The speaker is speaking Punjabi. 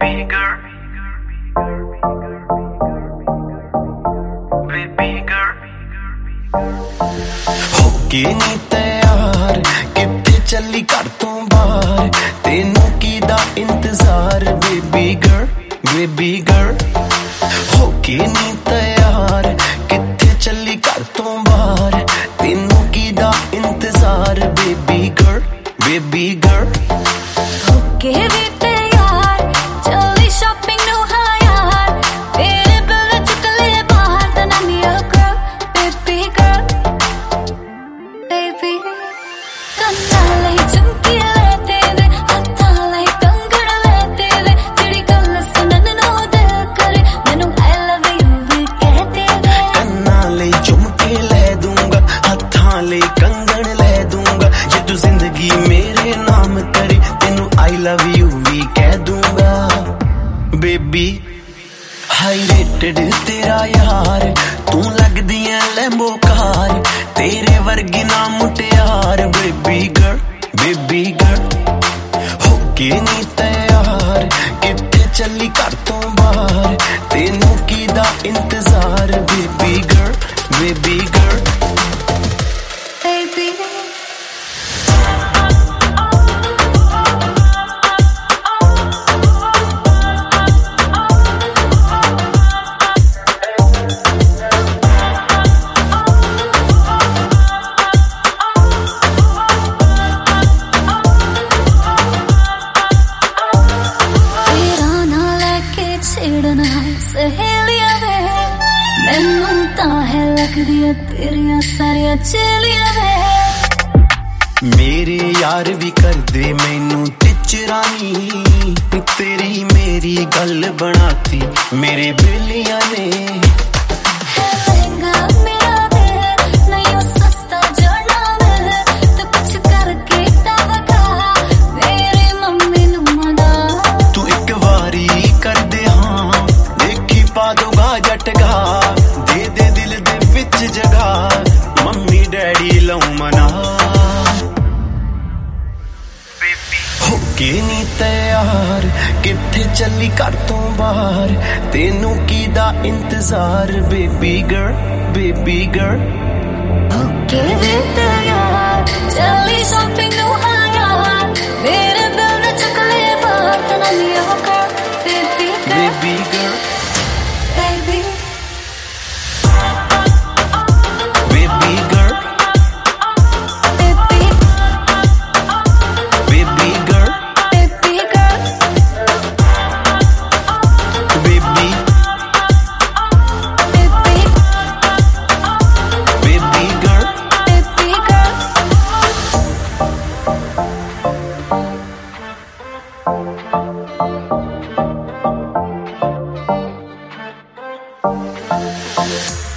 baby girl, baby girl. होके नी तैयार किथे चली घर तो बाहर तेनू कीदा इंतजार बेबी गर्ल बेबी गर्ल होके नी तैयार किथे चली घर तो बाहर तेनू कीदा इंतजार बेबी गर्ल बेबी गर्ल होके भी तैयार चली शॉपिंग नु हाँ यार तेरे बिल चुक ले बाहर then I'm your girl baby girl baby ਕੰਨਾਂ ਲਈ ਝੁਮਕੀ ਲੈ ਤੇਰੇ ਹੱਥਾਂ ਲਈ ਕੰਗਣ ਲੈ ਤੇਰੇ ਜਿਹੜੀ ਗੱਲ ਸੁਣਨ ਨੂੰ ਦਿਲ ਕਰੇ ਮੈਨੂੰ I love you ਵੀ ਕਹਿ ਤੇਰੇ ਕੰਨਾਂ ਲਈ ਝੁਮਕੇ ਲੈ ਦੂੰਗਾ ਹੱਥਾਂ ਲਈ ਕੰਗਣ ਲੈ ਦੂੰਗਾ ਜੇ ਤੂੰ ਜ਼ਿੰਦਗੀ ਮੇਰੇ ਨਾਮ ਕਰੇ ਤੈਨੂੰ I love you ਵੀ ਕਹਿ ਦੂੰਗਾ ਬੇਬੀ ਹਾਈ ਰੇਟਡ ਤੇਰਾ ਯਾਰ ਤੂੰ ਲੱਗਦੀ ਐ ਲੈਂਬੋ ਕਾਰ ਤੇਰੇ ਵਰਗੀ ਨਾ ਮੁਟਿਆਰ ਬੇਬੀ ਗਰਲ ਹੋਕੇ ਨੀ ਤੈयार ਕਿੱਥੇ ਚੱਲੀ ਘਰ ਤੋਂ ਬਾਹਰ ਤੈਨੂੰ ਕੀਦਾ ਇੰਤਜ਼ਾਰ ਬੇਬੀ ਗਰਲ baby ਛੇੜਨਾ ਸਹੇਲੀਆਂ ਵੇ ਮੈਨੂੰ ਤਾਂ ਹੈ ਲੱਗਦੀਆਂ ਤੇਰੀਆਂ ਸਾਰੀਆਂ ਚੇਲੀਆਂ ਵੇ ਮੇਰੇ ਯਾਰ ਵੀ ਕਰਦੇ ਮੈਨੂੰ ਟਿਚਰਾਨੀ ਤੇਰੀ ਮੇਰੀ ਗੱਲ ਬਣਾਤੀ ਮੇਰੇ ਬੇਲੀਆਂ ਨੇ ਜਟਗਾ ਦੇ ਦੇ ਦਿਲ ਦੇ ਵਿੱਚ ਜਗਾ ਮੰਮੀ ਡੈਡੀ ਲਉ ਮਨਾ ਹੋਕੇ ਨੀ ਤੈयार ਕਿੱਥੇ ਚੱਲੀ ਘਰ ਤੋਂ ਬਾਹਰ ਤੈਨੂੰ ਕੀਦਾ ਇੰਤਜ਼ਾਰ ਬੇਬੀ ਗਰਲ ਹੋਕੇ ਵੀ ਤੈयार ਚੱਲੀ ਸ਼ਾਪਿੰਗ ਨੂੰ ਹਾਂ ਯਾਰ ਮੇਰੇ ਬਿਲ ਨੂੰ ਚੁੱਕ ਲੈ ਬਾਹਰ ਤਾਂ I'm your girl baby girl Baby girl.